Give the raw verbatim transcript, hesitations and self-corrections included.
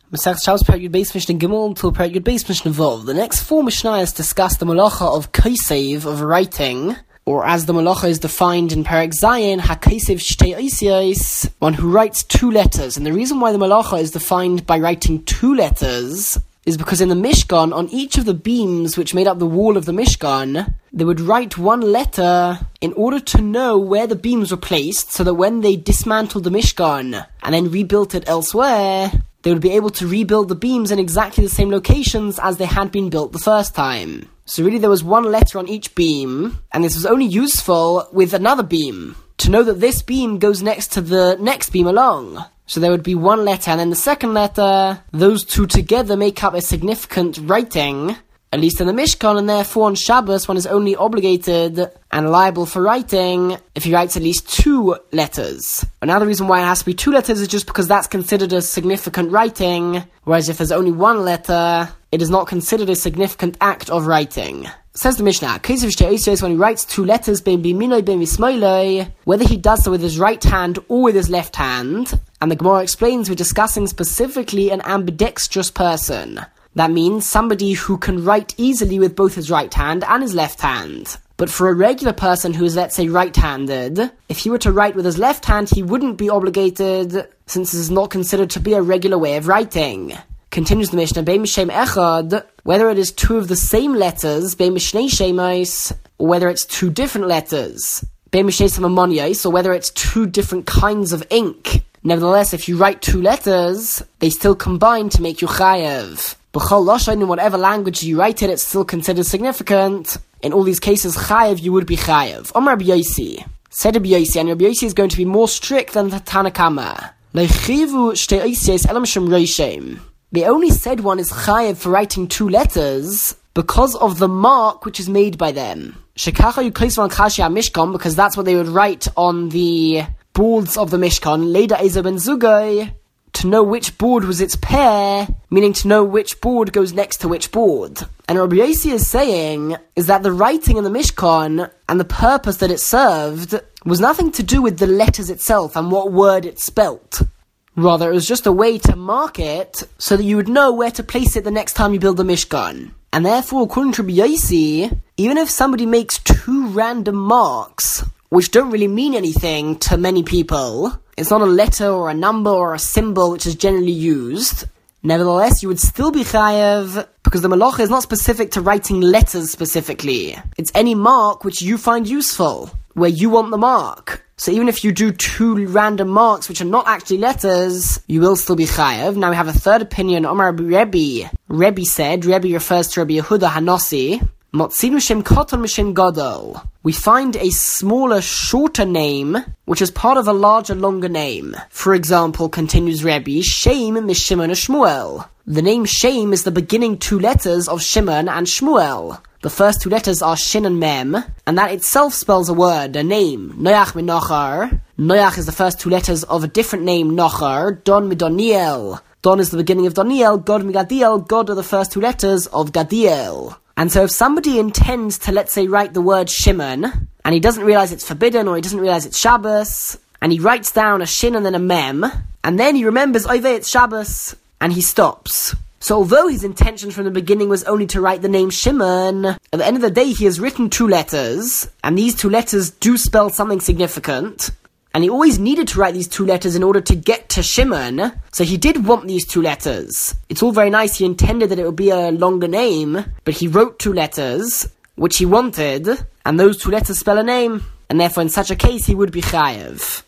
Masech Shabbos Perek Yud Beis Mishnah Gimel until Perek Yud Beis Mishnah Vov. The next four Mishnayos discuss the malacha of kaisev, of writing, or as the malacha is defined in Perek Zayin, hakaisev shtei oisiyos, one who writes two letters. And the reason why the malacha is defined by writing two letters is because in the Mishkan, on each of the beams which made up the wall of the Mishkan, they would write one letter in order to know where the beams were placed, so that when they dismantled the Mishkan and then rebuilt it elsewhere, they would be able to rebuild the beams in exactly the same locations as they had been built the first time. So really there was one letter on each beam, and this was only useful with another beam, to know that this beam goes next to the next beam along. So there would be one letter, and then the second letter, those two together make up a significant writing, at least in the Mishkan, and therefore on Shabbos one is only obligated and liable for writing if he writes at least two letters. Another reason why it has to be two letters is just because that's considered a significant writing, whereas if there's only one letter, it is not considered a significant act of writing. Says the Mishnah, when he writes two letters, whether he does so with his right hand or with his left hand, and the Gemara explains we're discussing specifically an ambidextrous person. That means somebody who can write easily with both his right hand and his left hand. But for a regular person who is, let's say, right-handed, if he were to write with his left hand, he wouldn't be obligated, since this is not considered to be a regular way of writing. Continues the Mishnah, Beim Shem Echad, whether it is two of the same letters, Beim Shnei Shemos, or whether it's two different letters, Beim Shnei Samamonios, or whether it's two different kinds of ink. Nevertheless, if you write two letters, they still combine to make you chayev. B'chol lashon, in whatever language you write it, it's still considered significant. In all these cases, chayev, you would be chayev. Omar Rabbi Yosi, said Rabbi Yosi, and Rabbi Yosi is going to be more strict than the Tanna Kama. Leichivu shtei oisiyos elam shem reishem. They only said one is chayev for writing two letters because of the mark which is made by them. Shekacha yukosvan chashia mishkan, because that's what they would write on the boards of the Mishkan. Leda ezer ben zugay, to know which board was its pair, meaning to know which board goes next to which board. And Rabbi Yosi is saying is that the writing in the Mishkan and the purpose that it served was nothing to do with the letters itself and what word it spelt. Rather, it was just a way to mark it so that you would know where to place it the next time you build the Mishkan. And therefore, according to Rabbi Yosi, even if somebody makes two random marks, which don't really mean anything to many people, it's not a letter or a number or a symbol which is generally used, nevertheless, you would still be chayev, because the malacha is not specific to writing letters specifically. It's any mark which you find useful, where you want the mark. So even if you do two random marks which are not actually letters, you will still be chayev. Now we have a third opinion. Omar Rebbe. Rebbe said, Rebbe refers to Rabbi Yehuda Hanossi, Motzinu shem koton mishem gadol. We find a smaller, shorter name, which is part of a larger, longer name. For example, continues Rebbe, Shem mishimon Shmuel. The name Shem is the beginning two letters of Shimon and Shmuel. The first two letters are Shin and Mem, and that itself spells a word, a name. Noach mi Nochar. Noach is the first two letters of a different name, Nochar. Don mi Doniel. Don is the beginning of Doniel. God mi Gadiel. God are the first two letters of Gadiel. And so if somebody intends to, let's say, write the word Shimon, and he doesn't realize it's forbidden, or he doesn't realize it's Shabbos, and he writes down a Shin and then a Mem, and then he remembers, Oy vey, it's Shabbos, and he stops. So although his intention from the beginning was only to write the name Shimon, at the end of the day he has written two letters, and these two letters do spell something significant, and he always needed to write these two letters in order to get to Shimon, so he did want these two letters. It's all very nice, he intended that it would be a longer name, but he wrote two letters, which he wanted, and those two letters spell a name, and therefore in such a case he would be chayev.